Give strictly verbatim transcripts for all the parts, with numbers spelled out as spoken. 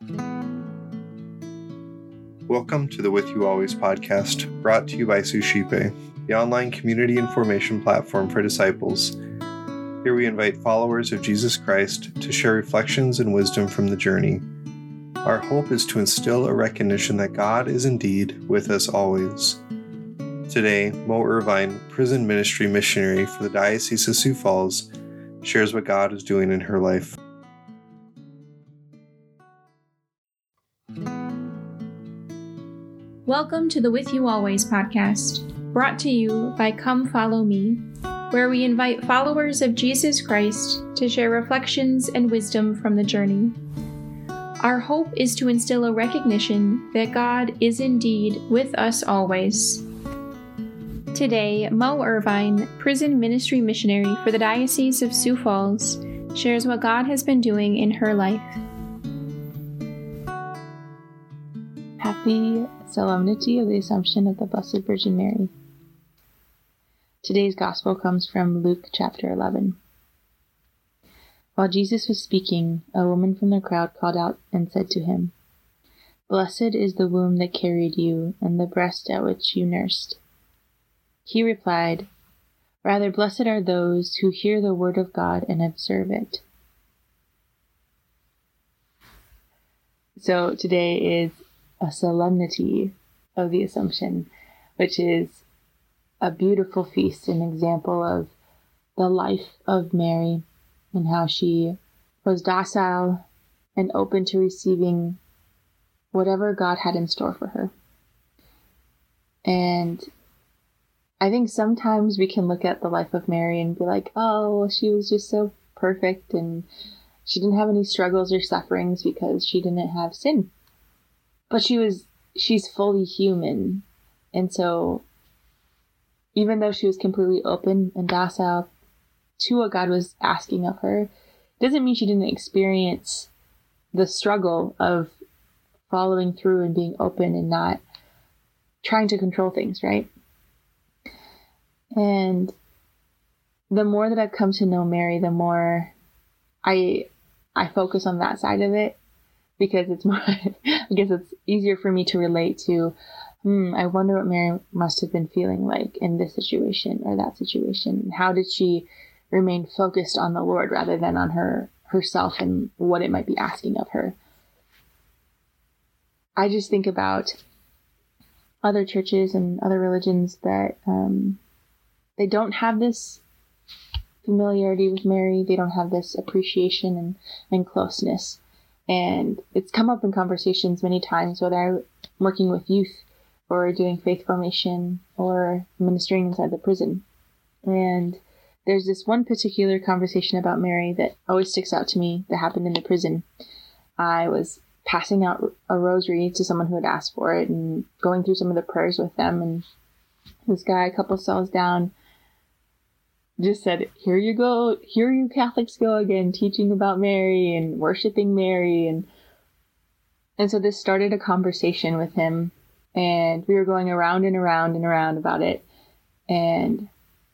Welcome to the With You Always podcast, brought to you by Suscipe, the online community and formation platform for disciples. Here we invite followers of Jesus Christ to share reflections and wisdom from the journey. Our hope is to instill a recognition that God is indeed with us always. Today, Mo Irvine, prison ministry missionary for the Diocese of Sioux Falls, shares what God is doing in her life. Welcome to the With You Always podcast, brought to you by Come Follow Me, where we invite followers of Jesus Christ to share reflections and wisdom from the journey. Our hope is to instill a recognition that God is indeed with us always. Today, Mo Irvine, prison ministry missionary for the Diocese of Sioux Falls, shares what God has been doing in her life. Happy Solemnity of the Assumption of the Blessed Virgin Mary. Today's Gospel comes from Luke chapter eleven. While Jesus was speaking, a woman from the crowd called out and said to him, "Blessed is the womb that carried you, and the breast at which you nursed." He replied, "Rather, blessed are those who hear the word of God and observe it." So today is a solemnity of the Assumption, which is a beautiful feast, an example of the life of Mary and how she was docile and open to receiving whatever God had in store for her. And I think sometimes we can look at the life of Mary and be like, oh, well, she was just so perfect and she didn't have any struggles or sufferings because she didn't have sin. But she was, she's fully human. And so even though she was completely open and docile to what God was asking of her, doesn't mean she didn't experience the struggle of following through and being open and not trying to control things, right? And the more that I've come to know Mary, the more I I focus on that side of it. Because it's more, I guess it's easier for me to relate to, hmm, I wonder what Mary must have been feeling like in this situation or that situation. How did she remain focused on the Lord rather than on her herself and what it might be asking of her? I just think about other churches and other religions that um, they don't have this familiarity with Mary. They don't have this appreciation and, and closeness. And it's come up in conversations many times, whether I'm working with youth or doing faith formation or ministering inside the prison. And there's this one particular conversation about Mary that always sticks out to me that happened in the prison. I was passing out a rosary to someone who had asked for it and going through some of the prayers with them. And this guy, a couple cells down, just said, here you go, here you Catholics go again, teaching about Mary and worshiping Mary. And and so this started a conversation with him, and we were going around and around and around about it. And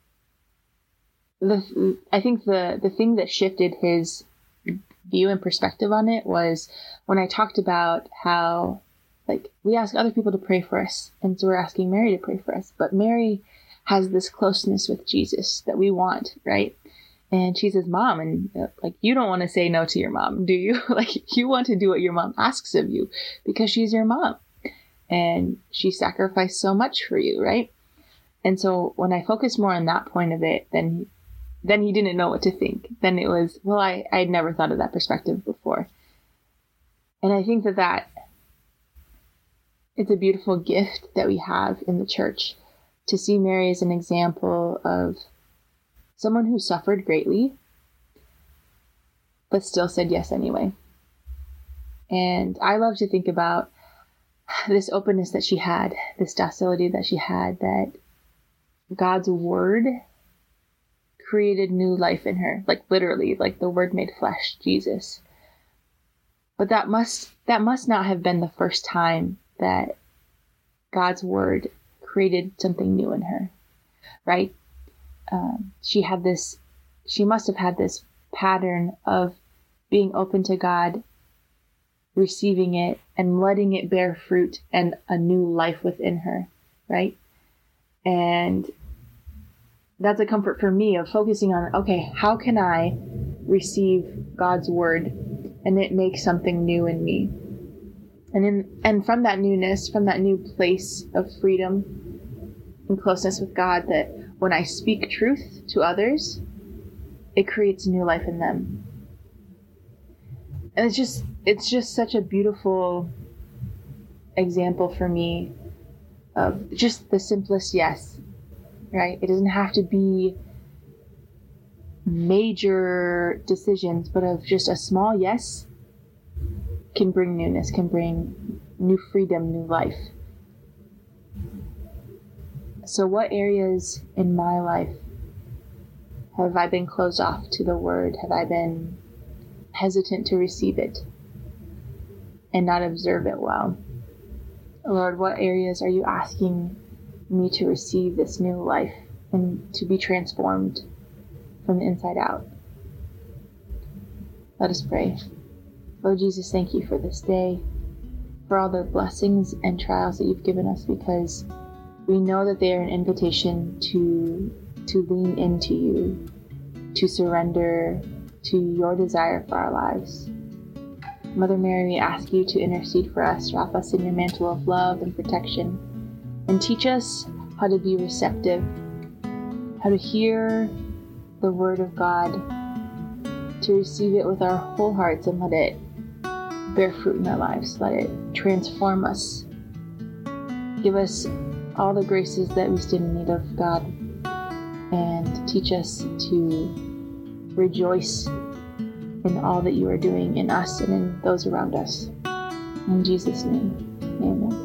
the I think the, the thing that shifted his view and perspective on it was when I talked about how, like, we ask other people to pray for us, and so we're asking Mary to pray for us. But Mary has this closeness with Jesus that we want, right? And she's his mom, and uh, like, you don't want to say no to your mom, do you? Like, you want to do what your mom asks of you because she's your mom and she sacrificed so much for you, right? And so when I focused more on that point of it, then then he didn't know what to think. Then it was, well, I I'd never thought of that perspective before. And I think that that it's a beautiful gift that we have in the church to see Mary as an example of someone who suffered greatly, but still said yes anyway. And I love to think about this openness that she had, this docility that she had, that God's word created new life in her, like literally, like the word made flesh, Jesus. But that must, that must not have been the first time that God's word created something new in her, right? Um, she had this, she must have had this pattern of being open to God receiving it and letting it bear fruit and a new life within her, right? And that's a comfort for me of focusing on, okay, how can I receive God's word and it makes something new in me? And in and from that newness, from that new place of freedom and closeness with God, that when I speak truth to others, it creates new life in them. And it's just it's just such a beautiful example for me of just the simplest yes, right? It doesn't have to be major decisions, but of just a small yes can bring newness, can bring new freedom, new life. So what areas in my life have I been closed off to the word? Have I been hesitant to receive it and not observe it well? Lord, what areas are you asking me to receive this new life and to be transformed from the inside out? Let us pray. Lord Jesus, thank you for this day, for all the blessings and trials that you've given us, because we know that they are an invitation to to lean into you, to surrender to your desire for our lives. Mother Mary, we ask you to intercede for us, wrap us in your mantle of love and protection, and teach us how to be receptive, how to hear the word of God, to receive it with our whole hearts and let it bear fruit in our lives. Let it transform us. Give us all the graces that we stand in need of, God, and teach us to rejoice in all that you are doing in us and in those around us. In Jesus' name, amen.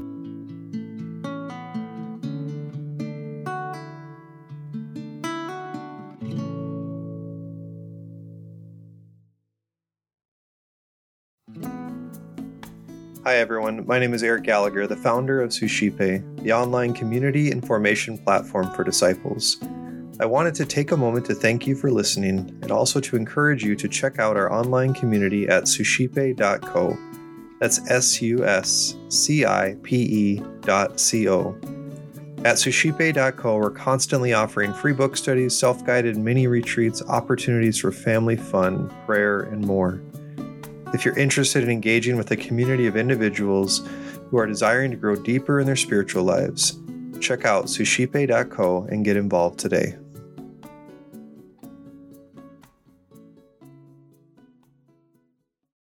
Hi everyone, my name is Eric Gallagher, the founder of Suscipe, the online community and formation platform for disciples. I wanted to take a moment to thank you for listening and also to encourage you to check out our online community at suscipe dot co. That's S U S C I P E dot C O. At suscipe dot co, we're constantly offering free book studies, self-guided mini retreats, opportunities for family fun, prayer, and more. If you're interested in engaging with a community of individuals who are desiring to grow deeper in their spiritual lives, check out suscipe dot co and get involved today.